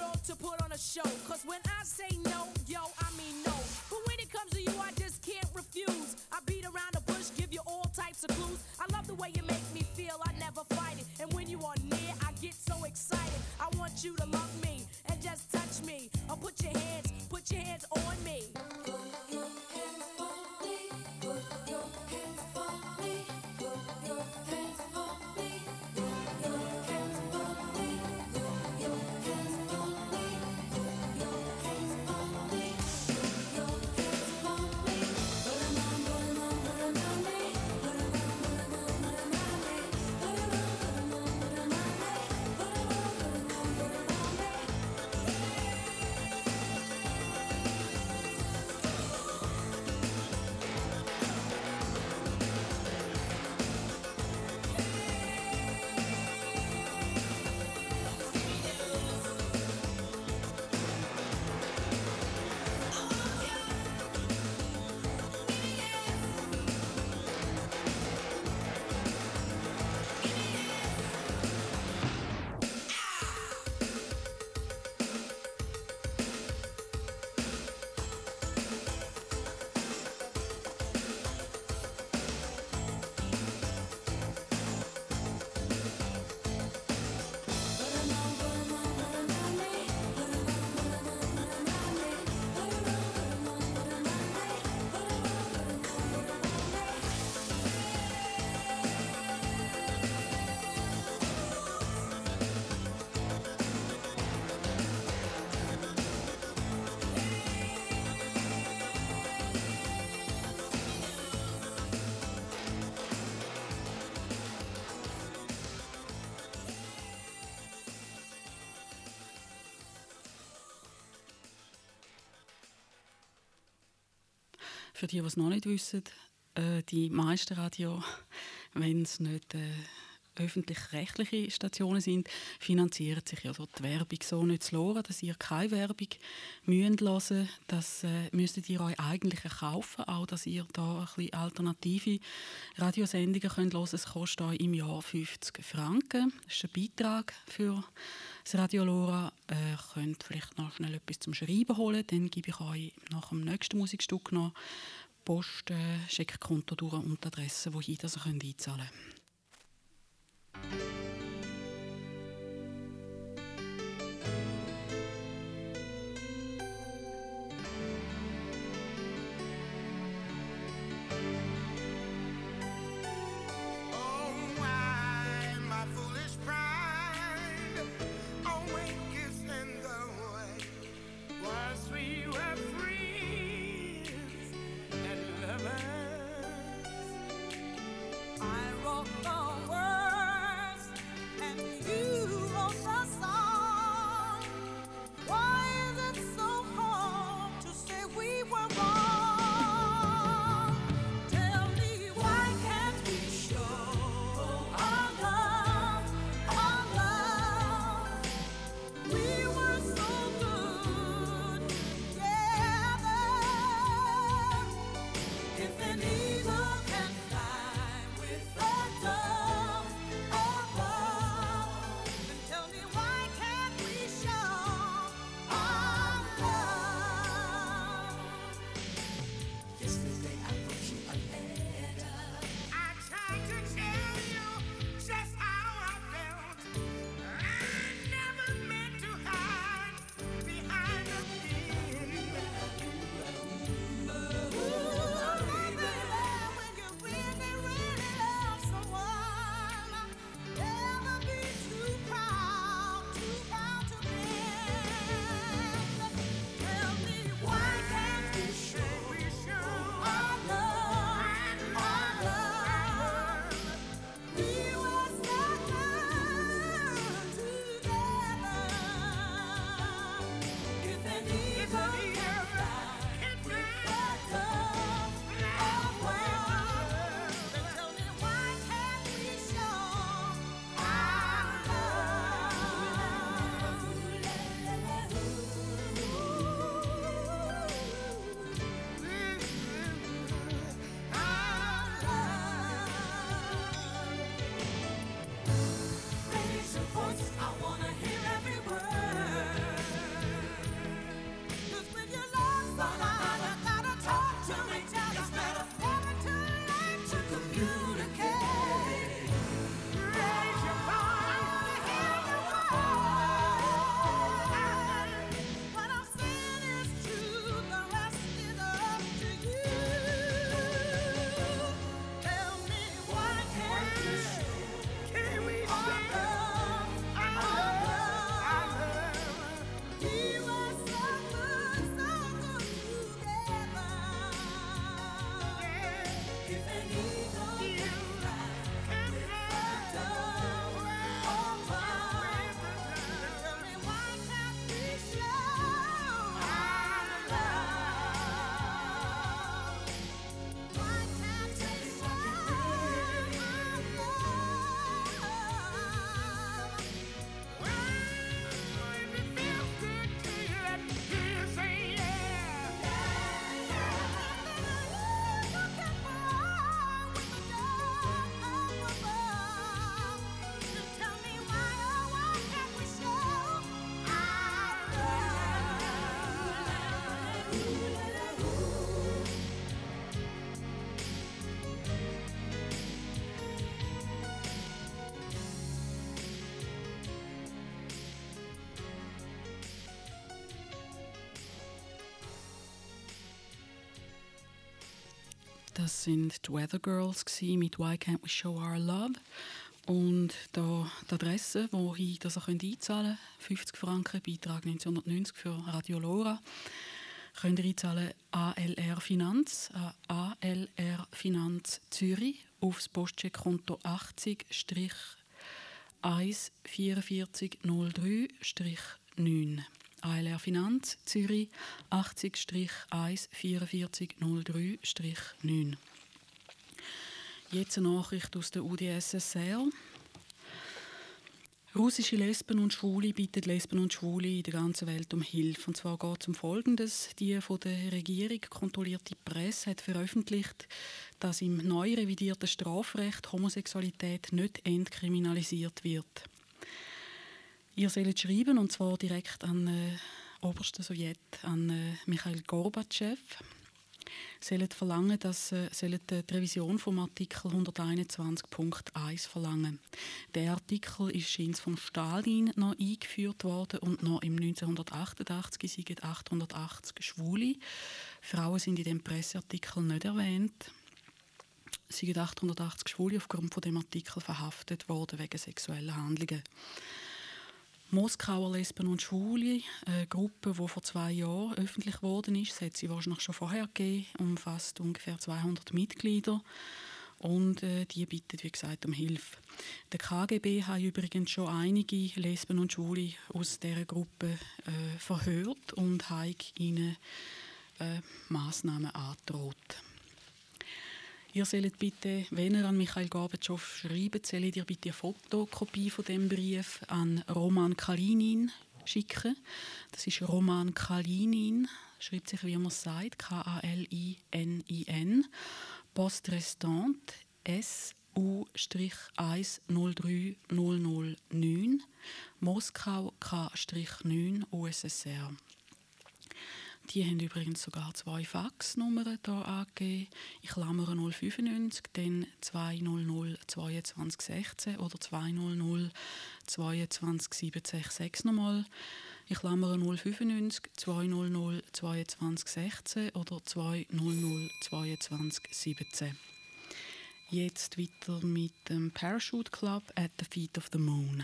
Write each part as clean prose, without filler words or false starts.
all to put on a show. Cause when I say no, yo, I mean no. But when it comes to you, I just can't refuse. I beat around the bush, give you all types of clues. I love the way you make me feel, I never fight it. And when you are near, I get so excited. I want you to love me and just touch me. Or put your hands on me. Put your hands on me. Put your hands on me. Put your hands on me. Put your hands on me. Put your hands on me. Put your hands on me. Put your hands on me. Put 'em on, put 'em on, put 'em on me. Put 'em on, put 'em on, put 'em on me. Put 'em on, put 'em on, put 'em on me. Put 'em on, put 'em on, put 'em on me. Für die es noch nicht wissen, die meisten Radio, wenn es nicht öffentlich-rechtliche Stationen sind, finanzieren sich ja die Werbung so nicht zu hören, dass ihr keine Werbung hören müsst. Das müsstet ihr euch eigentlich kaufen, auch dass ihr da ein bisschen alternative Radiosendungen hören könnt. Es kostet euch im Jahr 50 Franken. Das ist ein Beitrag für das Radio Lora. Ihr könnt vielleicht noch schnell etwas zum Schreiben holen, dann gebe ich euch nach dem nächsten Musikstück noch Post, Scheckkonto durch und die Adresse, wohin ihr einzahlen könnt. I wrote Das sind die Weather Girls mit «Why Can't We Show Our Love». Und da die Adresse, wo ihr das einzahlen könnt, 50 Franken, Beitrag 1990 für Radio Lora, könnt ihr einzahlen ALR Finanz Zürich aufs Postcheckkonto 80-14403-9. ALR Finanz Zürich 80-14403-9. Jetzt eine Nachricht aus der UdSSR. Russische Lesben und Schwule bitten Lesben und Schwule in der ganzen Welt um Hilfe. Und zwar geht es um Folgendes. Die von der Regierung kontrollierte Presse hat veröffentlicht, dass im neu revidierten Strafrecht Homosexualität nicht entkriminalisiert wird. Ihr sollt schreiben, und zwar direkt an obersten Sowjet, an Michail Gorbatschew. Sollen verlangen, dass die Revision vom Artikel 121.1 verlangen. Der Artikel ist von Stalin noch eingeführt worden und noch im 1988 sind 880 Schwule. Frauen sind in dem Presseartikel nicht erwähnt. Es sind 880 Schwule aufgrund von dem Artikel verhaftet worden wegen sexueller Handlungen. Moskauer Lesben und Schwule, eine Gruppe, die vor 2 Jahren öffentlich geworden ist, das hat sie wahrscheinlich schon vorher gegeben, umfasst ungefähr 200 Mitglieder und die bitten, wie gesagt, um Hilfe. Der KGB hat übrigens schon einige Lesben und Schwule aus dieser Gruppe verhört und hat ihnen Massnahmen angedroht. Ihr sollt bitte, wenn ihr an Michail Gorbatschow schreibt, sollt ihr bitte eine Fotokopie von dem Brief an Roman Kalinin schicken. Das ist Roman Kalinin, schreibt sich, wie man es sagt, Kalinin, Poste Restante SU-103009, Moskau K-9 USSR. Die haben übrigens sogar 2 Faxnummern hier angegeben. Ich klammere 095, dann 200 2216 oder 200 22 766 nochmal. Ich klammere 095, 200 22 16 oder 200 22 17. Jetzt weiter mit dem Parachute Club at the Feet of the Moon.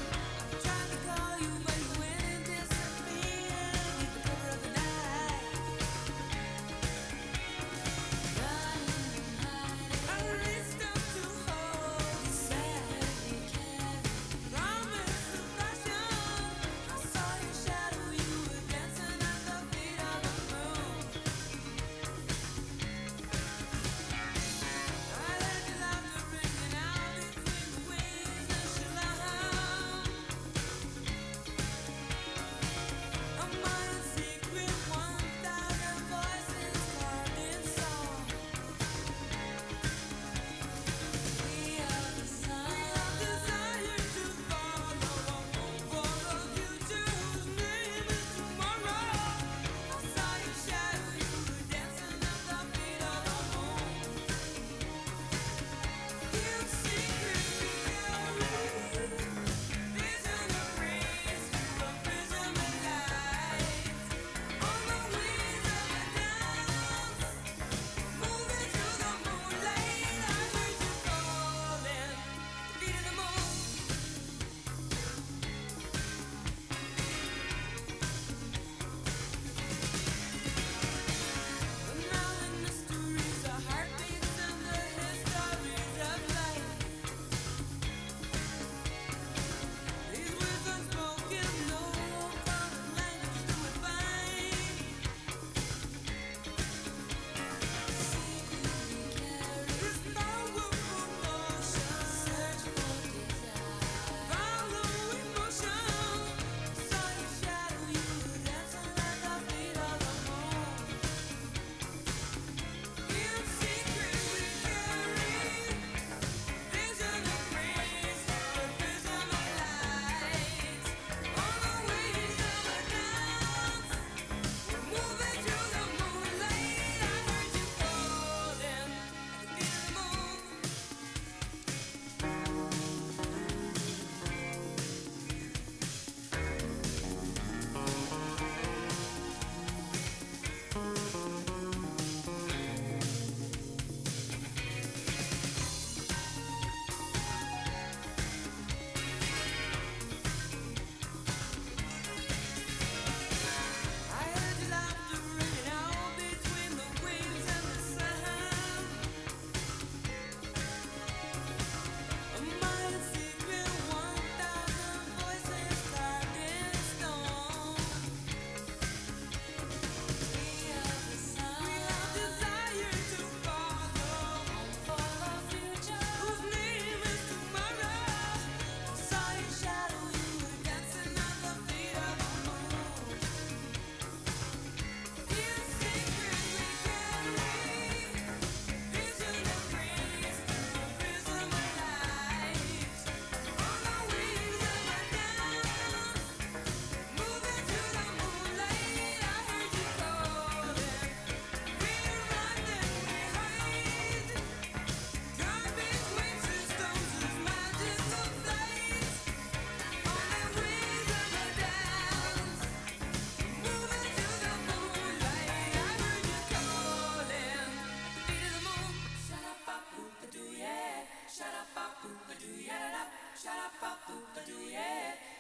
Trying to call you, but you went and disappeared.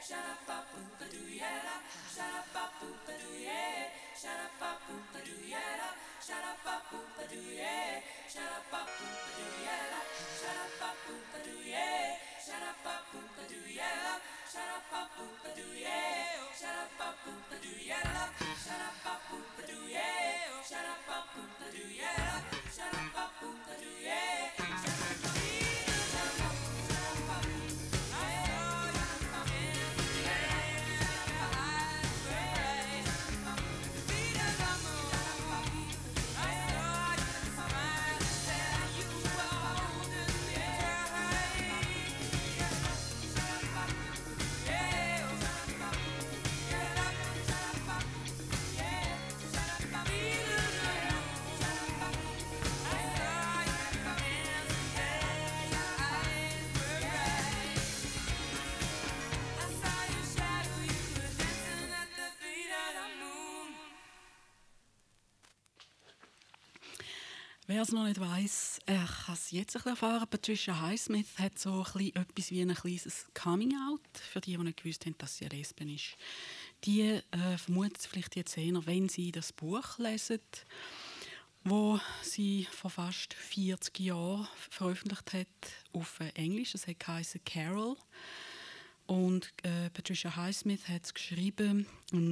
Wer es noch nicht weiss, kann es jetzt ein bisschen erfahren. Patricia Highsmith hat so ein bisschen etwas wie ein kleines Coming-out, für die nicht gewusst haben, dass sie eine Lesben ist. Die vermuten es vielleicht jetzt eher, wenn sie das Buch lesen, wo sie vor fast 40 Jahren veröffentlicht hat auf Englisch. Es heisst Carol. Und Patricia Highsmith hat es geschrieben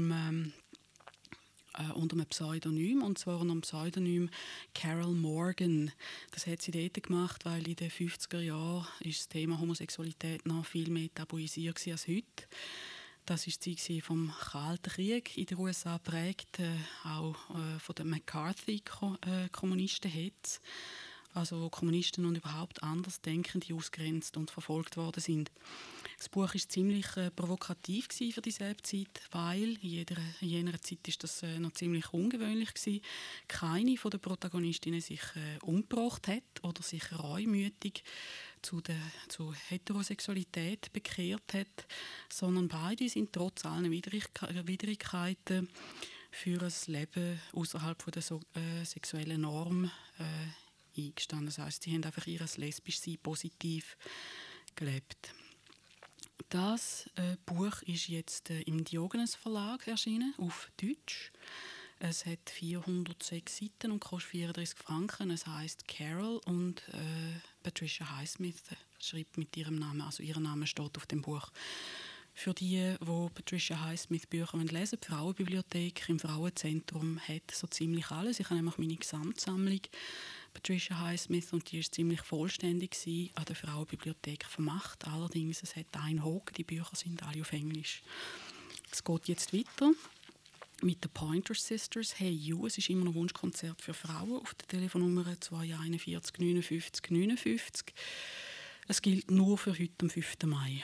unter einem Pseudonym, und zwar unter dem Pseudonym Carol Morgan. Das hat sie dort gemacht, weil in den 50er Jahren ist das Thema Homosexualität noch viel mehr tabuisiert als heute. Das war die Zeit vom Kalten Krieg in den USA geprägt, auch von den McCarthy-Kommunisten. Also wo Kommunisten und überhaupt Andersdenkende ausgrenzt und verfolgt worden sind. Das Buch war ziemlich provokativ für dieselbe Zeit, weil in jener Zeit ist das noch ziemlich ungewöhnlich gewesen. Keine von den Protagonistinnen sich umgebracht hat oder sich reumütig zu Heterosexualität bekehrt hat, sondern beide sind trotz allen Widrigkeiten für ein Leben außerhalb der sexuellen Norm eingestanden. Das heisst, sie haben einfach ihr lesbisches Sein positiv gelebt. Das Buch ist jetzt im Diogenes Verlag erschienen, auf Deutsch. Es hat 406 Seiten und kostet 34 Franken. Es heisst Carol und Patricia Highsmith schreibt mit ihrem Namen, also ihr Name steht auf dem Buch. Für die Patricia Highsmith Bücher lesen, die Frauenbibliothek im Frauenzentrum hat so ziemlich alles. Ich habe nämlich meine Gesamtsammlung Patricia Highsmith und die war ziemlich vollständig an der Frauenbibliothek vermacht. Allerdings, es hat einen Haken, die Bücher sind alle auf Englisch. Es geht jetzt weiter mit den Pointer Sisters. Hey You, es ist immer noch ein Wunschkonzert für Frauen auf der Telefonnummer 241 59 59. Es gilt nur für heute, am 5. Mai.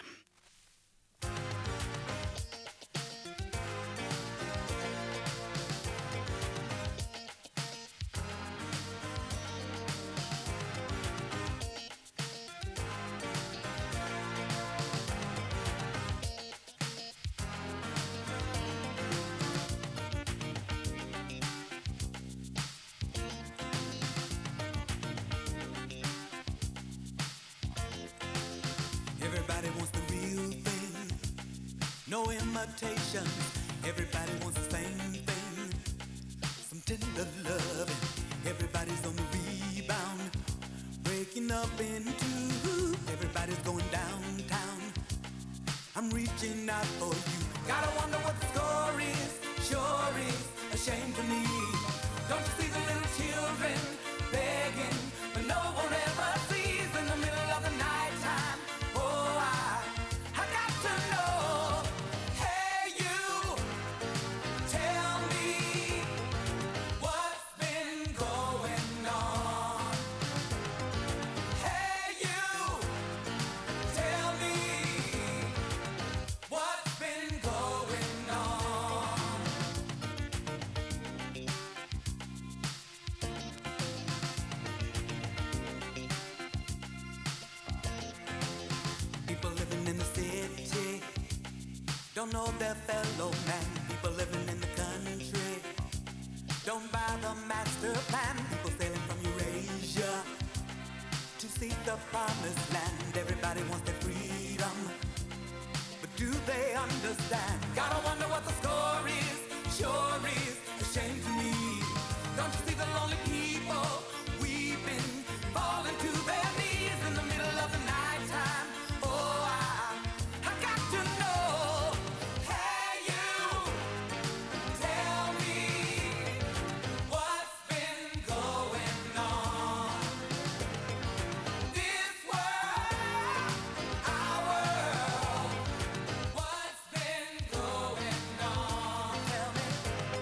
Everybody wants the real thing, no imitation. Everybody wants the same thing, some tender loving. Everybody's on the rebound, breaking up in two. Everybody's going downtown, I'm reaching out for you. Gotta wonder what the score is, sure is a shame to me. Don't you see the little children begging, but no one ever sees in the middle of the night time. I got to know. Hey you, tell me what's been going on. Hey you, tell me what's been going on. People living in the city don't know their fellow man. People living in the country don't buy the master plan. People sailing from Eurasia to seek the promised land. Everybody wants their freedom, but Do they understand? Gotta wonder what the score is. Sure is a shame to me. Don't you see the lonely people weeping, falling to their knees in the middle of the nighttime? Oh, I got to know. Hey, you, tell me what's been going on. This world, our world, what's been going on? Tell me.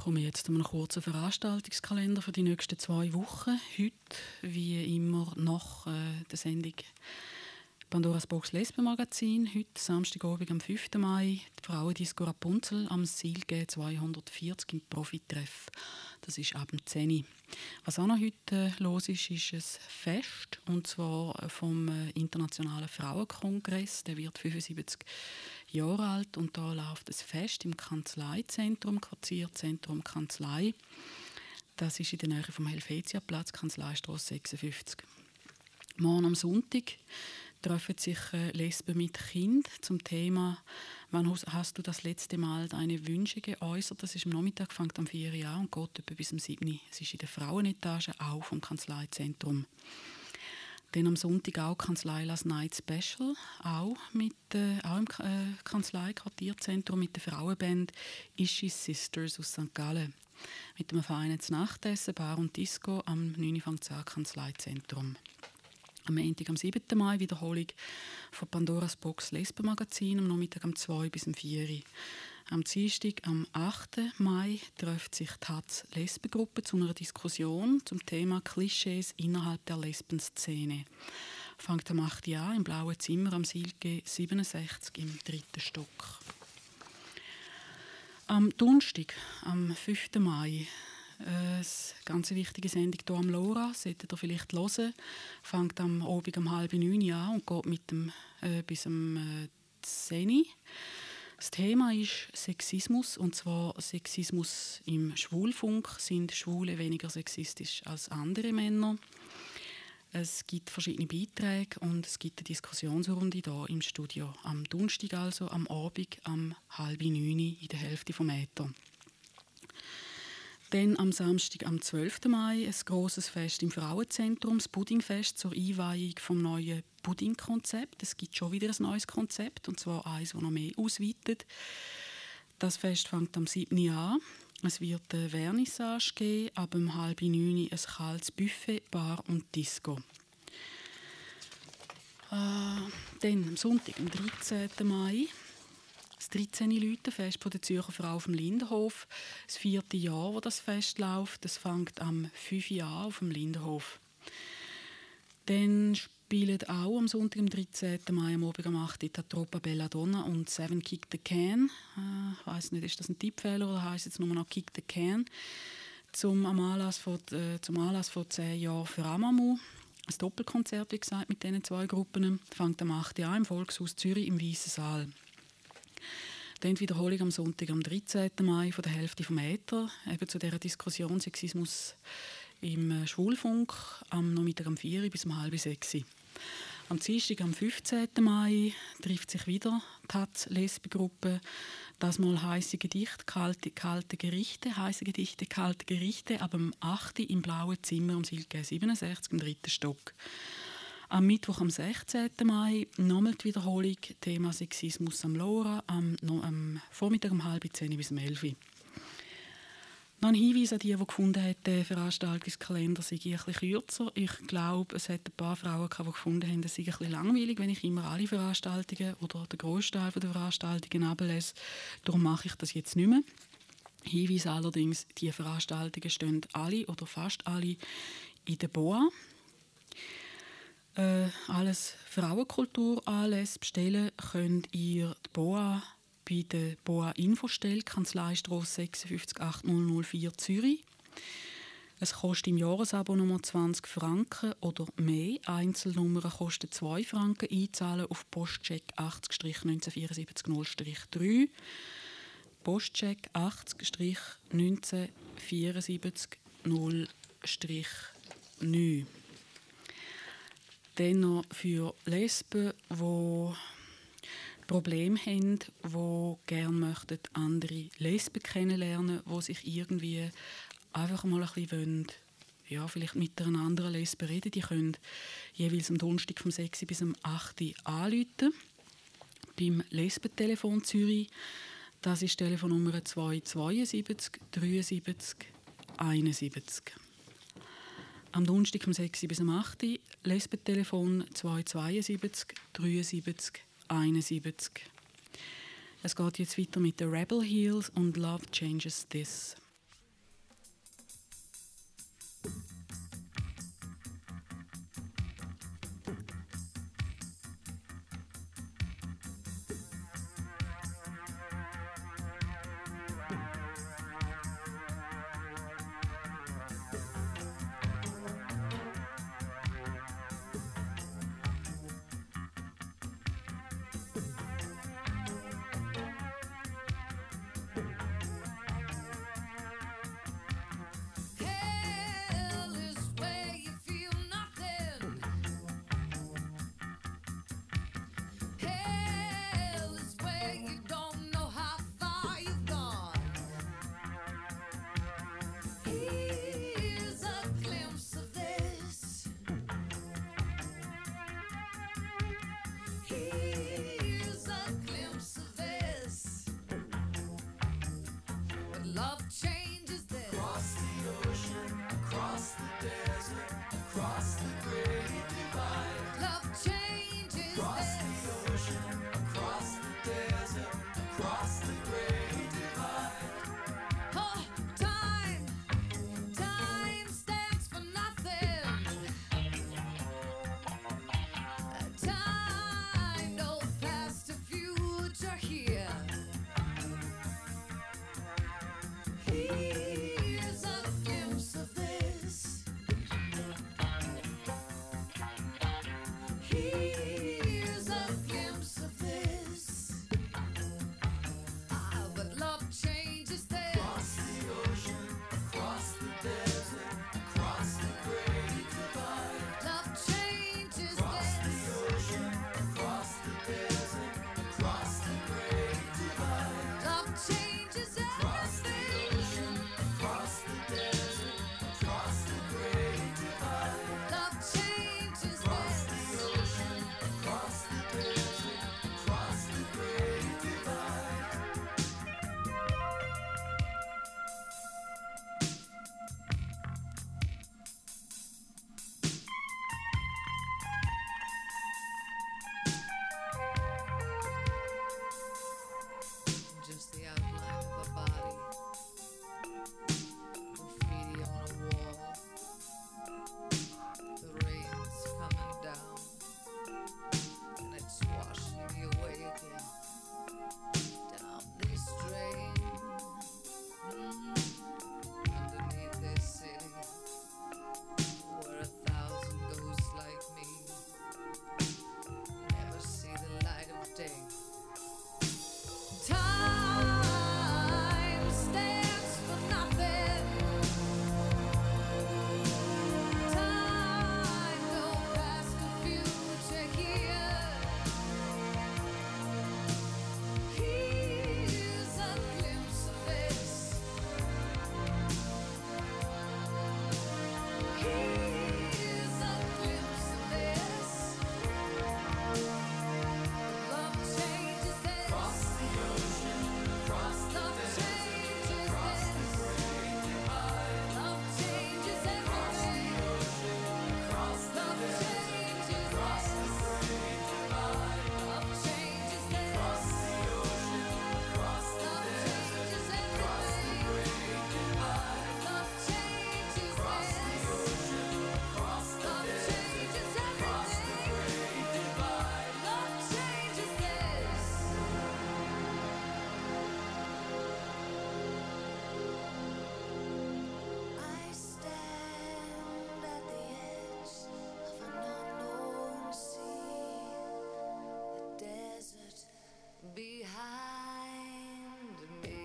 komme jetzt zu einem kurzen Veranstaltungskalender für die nächsten 2 Wochen. Heute, wie immer, nach der Sendung Pandoras Box Lesbenmagazin. Heute, Samstagabend am 5. Mai, die Frauendisco Rapunzel am Silge 240 im Profitreff. Das ist ab dem 10 Uhr. Was auch noch heute los ist, ist ein Fest, und zwar vom Internationalen Frauenkongress. Der wird 75 Jahre alt und da läuft ein Fest im Kanzleizentrum, Quartierzentrum Kanzlei. Das ist in der Nähe vom Helvetiaplatz, Kanzleistrasse 56. Morgen am Sonntag treffen sich Lesben mit Kind zum Thema «Wann hast du das letzte Mal deine Wünsche geäußert?» Das ist am Nachmittag, fängt am 4 Uhr an und geht etwa bis um 7 Uhr. Es ist in der Frauenetage, auch vom Kanzleizentrum. Dann am Sonntag auch Kanzlei Last Night Special, auch im Kanzlei-Quartierzentrum mit der Frauenband Ishis Sisters aus St. Gallen. Mit einem feinen Nachtessen, Bar und Disco am 9 Uhr fängt es an, Kanzleizentrum. Am Montag, am 7. Mai, Wiederholung von Pandoras Box Lesbenmagazin, am Nachmittag am 2 bis um 4 Uhr. Am Dienstag, am 8. Mai, trifft sich die HATZ Lesbengruppe zu einer Diskussion zum Thema Klischees innerhalb der Lesbenszene. Fängt am 8. Uhr an, im blauen Zimmer am Silge 67 im 3. Stock. Am Donnerstag, am 5. Mai, eine ganz wichtige Sendung hier am LoRa, solltet ihr vielleicht hören. Fängt am Abend um 8:30 Uhr an und geht bis um 10 Uhr. Das Thema ist Sexismus, und zwar Sexismus im Schwulfunk. Sind Schwule weniger sexistisch als andere Männer? Es gibt verschiedene Beiträge und es gibt eine Diskussionsrunde hier im Studio. Am Donnerstag, also am Abend, um 8:30 in der Hälfte vom Äther. Dann am Samstag, am 12. Mai, ein grosses Fest im Frauenzentrum, das Puddingfest zur Einweihung vom neuen Puddingkonzept. Es gibt schon wieder ein neues Konzept, und zwar eines, das noch mehr ausweitet. Das Fest fängt am 7. Uhr an. Es wird eine Vernissage geben, ab um 8:30 ein kaltes Buffet, Bar und Disco. Dann am Sonntag, am 13. Mai, das 13. Läutenfest der Zürcher Frau vom Lindenhof. Das 4. Jahr, wo das Fest läuft. Das fängt am 5. Uhr an auf dem Lindenhof. Dann spielen auch am Sonntag, am 13. Mai, am Abend um 8 Uhr die Troppa Belladonna und Seven Kick the Can. Ich weiss nicht, ist das ein Tippfehler oder heisst es jetzt nur noch Kick the Can? Zum Anlass von 10 Jahren für Amamu. Ein Doppelkonzert, wie gesagt, mit diesen 2 Gruppen. Fängt am 8. Uhr an im Volkshaus Zürich im Weißen Saal. Dann die Wiederholung am Sonntag, am 13. Mai, von der Hälfte vom Äther, eben zu dieser Diskussion Sexismus im Schwulfunk, am Nachmittag um 4 Uhr bis um 5:30 Uhr. Am Dienstag, am 15. Mai, trifft sich wieder die HATZ-Lesbengruppe. Das mal heisse Gedichte, kalte Gerichte, heisse Gedichte, kalte Gerichte, ab um 8 Uhr im blauen Zimmer am Silke 67 im 3. Stock. Am Mittwoch, am 16. Mai, nochmal die Wiederholung, Thema Sexismus am LoRa, am Vormittag um 9:30 bis um 11 Uhr. Noch ein Hinweis an die gefunden haben, der Veranstaltungskalender sei ein bisschen kürzer. Ich glaube, es hat ein paar Frauen gehabt, die gefunden haben, es sei ein bisschen langweilig, wenn ich immer alle Veranstaltungen oder den Großteil der Veranstaltungen ablese. Darum mache ich das jetzt nicht mehr. Hinweis allerdings, die Veranstaltungen stehen alle oder fast alle in der BOA. Alles Frauenkulturanlässe bestellen könnt ihr die BOA bei der BOA-Infostelle, Kanzleistrasse 56 8004 Zürich. Es kostet im Jahresabo Nummer 20 Franken oder mehr. Einzelnummern kosten 2 Franken. Einzahlen auf Postcheck 80-1974-0-3. Postcheck 80-1974-0-9. Dann noch für Lesben, die Probleme haben, die gerne möchten, andere Lesben kennenlernen, die sich irgendwie einfach mal ein bisschen vielleicht mit einer anderen Lesbe reden. Die können jeweils am Donnerstag vom 6 bis am 8 anrufen. Beim Lesbentelefon Zürich. Das ist die Telefonnummer 272 73 71. Am Donnerstag vom 6 bis am 8 Lesbentelefon 272 73 71. Es geht jetzt weiter mit den Rebel Heels und Love Changes This. love changes this. Across the ocean, across the desert, across the great divide. Love changes across this. The ocean, across the desert, across the great divide. Oh, time stands for nothing. Time, no past or future here. Here's a glimpse of this. Here's a glimpse of this. But love changes this. Across the ocean, across the desert, across the great divide. Love changes across this. The ocean, across the desert, across the great divide. Love changes across the ocean, across the desert, across the great divide. Love changes across the ocean, across the desert, across the great divide. Just the outline of a body, graffiti on a wall, the rain's coming down, and it's washing you away again, down this drain, underneath this city, where 1,000 ghosts like me never see the light of day. Time stands for nothing. Time, no past or future here. Here's a glimpse of this. Here's a glimpse of this. Love changes this. Across the ocean, across the desert, across the great divide. Love changes everything. Across the ocean, across the great divide. Love changes this. Across the ocean, across the desert, across the great divide. Love changes across the ocean, across the desert, across the great divide. Love changes this. I stand at the edge of an unknown sea, the desert behind me.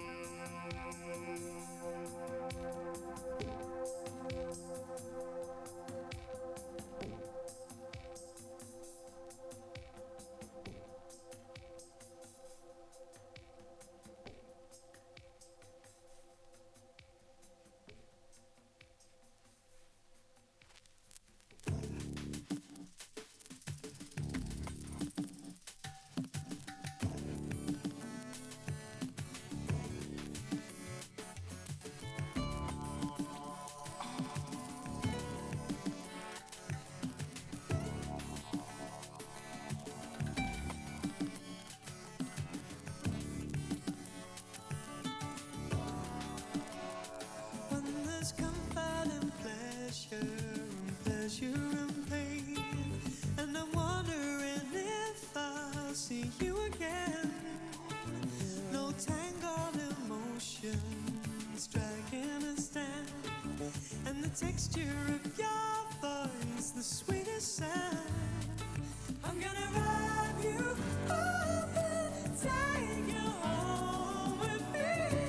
When there's comfort and pleasure and pain, and I'm wondering if I'll see you again. No tangled emotions dragging us down, and the texture of your voice, the sweetest sound. I'm gonna wrap you up and take you home with me.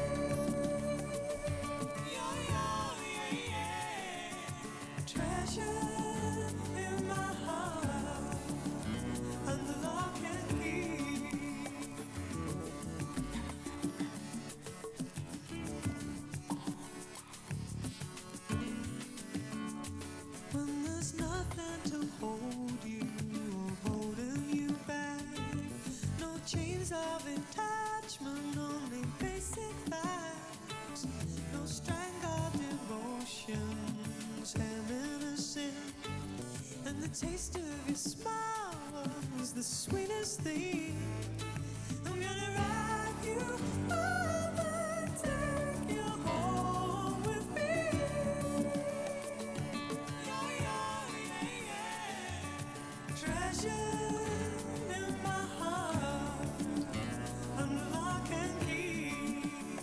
Treasure in my heart, under lock and key. When there's nothing to hold you or holding you back, no chains of attachment, only basic facts. taste of your smile was the sweetest thing. I'm gonna rock you over, take you home with me. Yeah, yeah, yeah, yeah. Treasure in my heart, under lock and key.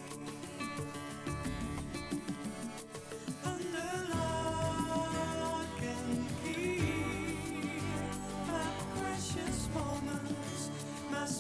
Under lock and key. My precious moments, my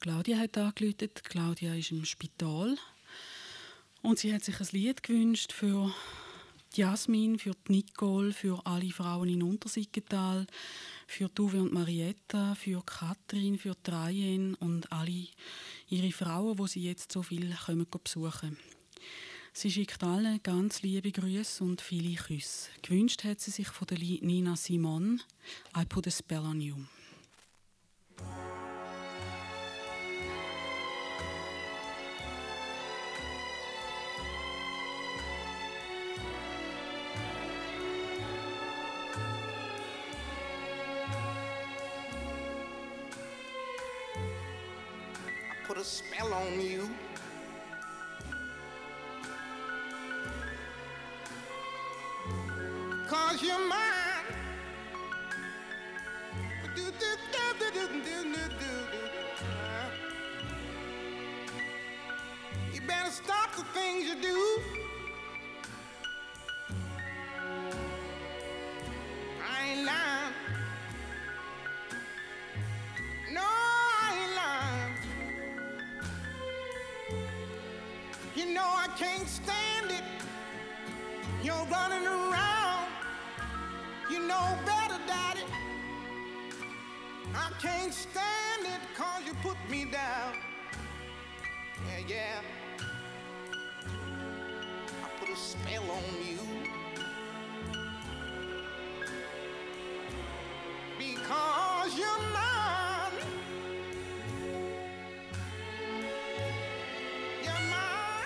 Claudia hat angerufen. Claudia ist im Spital. Und sie hat sich ein Lied gewünscht für die Jasmin, für die Nicole, für alle Frauen in Untersiggenthal, für Uwe und Marietta, für Katrin, für Trajen und alle ihre Frauen, die sie jetzt so viel besuchen können. Sie schickt allen ganz liebe Grüße und viele Küsse. Gewünscht hat sie sich von der Nina Simone «I Put a Spell on You». Put a spell on you. Cause you're mine. You better stop the things you do. I ain't lying. No, I ain't lying. You know I can't stand it. You're running around. You know better, Daddy. I can't stand it 'cause you put me down. Yeah, yeah. I put a spell on you. Because you're mine. You're mine.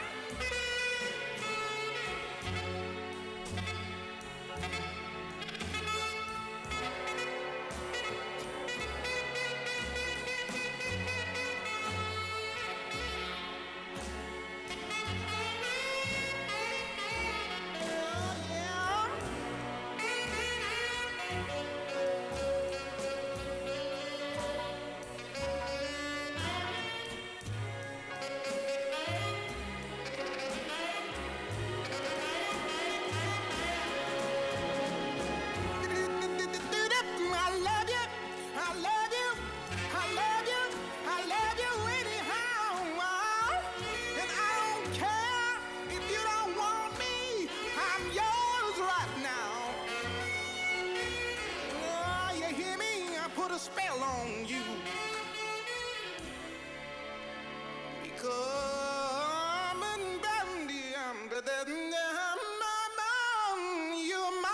Spell on you because you're mine.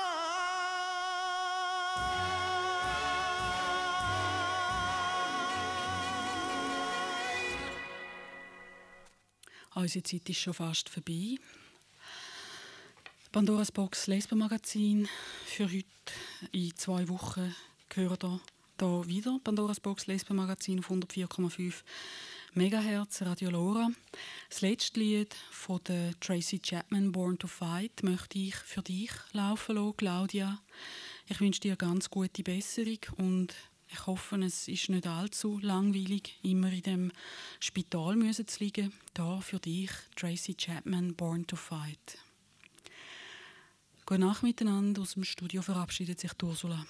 Unsere Zeit ist schon fast vorbei. Pandoras Box Lesbenmagazin für heute. In 2 Wochen hören hier wieder Pandoras Box Lesbenmagazin auf 104,5 MHz Radio Lora. Das letzte Lied von der Tracy Chapman, «Born to Fight», möchte ich für dich laufen lassen, Claudia. Ich wünsche dir ganz gute Besserung und ich hoffe, es ist nicht allzu langweilig, immer in dem Spital zu liegen. Da für dich Tracy Chapman, «Born to Fight». Gute Nacht miteinander. Aus dem Studio verabschiedet sich Ursula.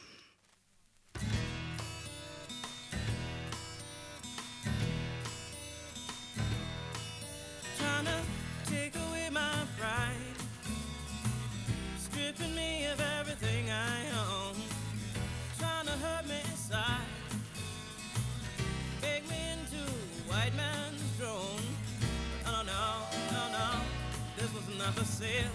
Trying to take away my pride, stripping me of everything I own, trying to hurt me inside, make me into a white man's drone. Oh no, no, no, this was not for sale.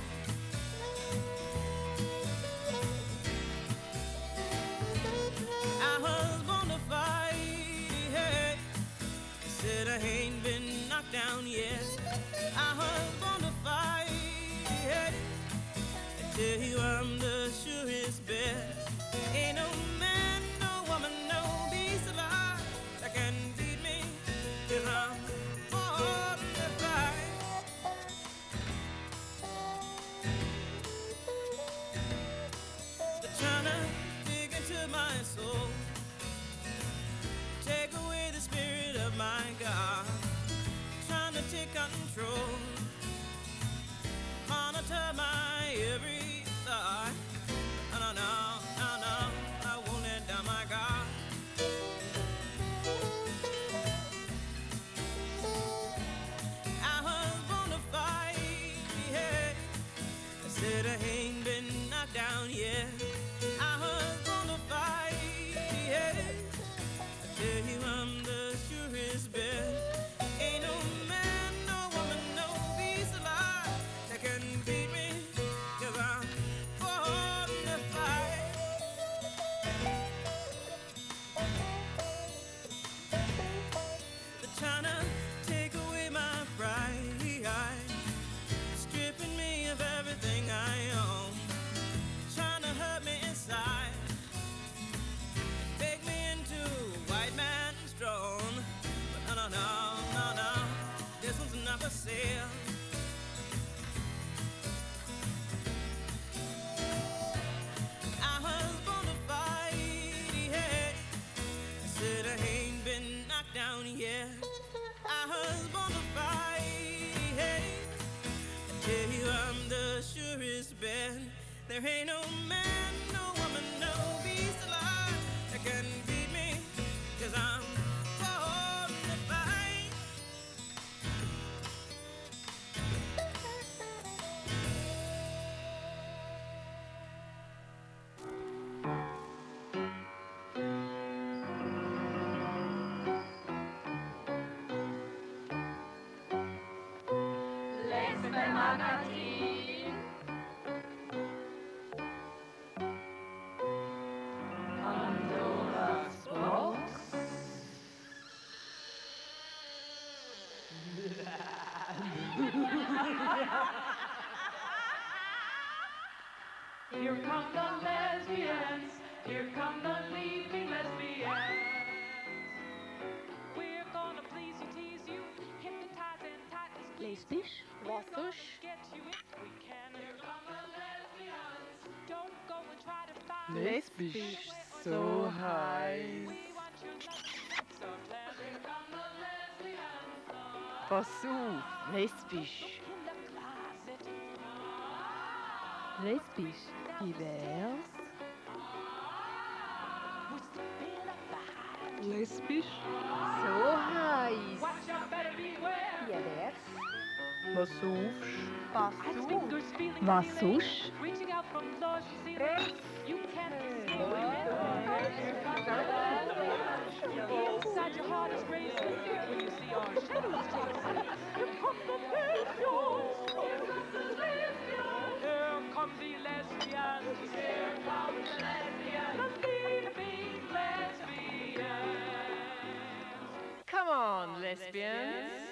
I was born to fight, hey. Said I ain't been knocked down yet. I was born to fight, hey. I tell you I'm the surest bet. Ain't no man, no woman, no beast alive that can beat me, 'cause I'm born to fight. down, yeah. I was born to fight. Hey, I tell you I'm the surest bet. There ain't no man, no woman, no beast alive that can beat me, 'cause I'm born to fight. Here come the lesbians. Here come the leaping lesbians. We're gonna please you, tease you, hypnotize and tightly squeeze you. Lesbisch? Was sonst? Get you if we can. Here come the lesbians. Don't go and try to find Lesbisch, so heiß. We want your love, so glad. Here come the lesbians. Pass auf, lesbisch. In the closet. Lesbisch, divers. We're still alive. Lesbisch, so heiß. Watch out, better beware. Divers. Was aufsch? Pass Ice auf. fingers feeling Was feelings, sonst? reaching out from lost ceilings. You can't escape it. Inside your heart is racing when you see our shadows chasing. Here come the lesbians. Here come the lesbians. Here come the lesbians. The leaping lesbians. Come on, lesbians.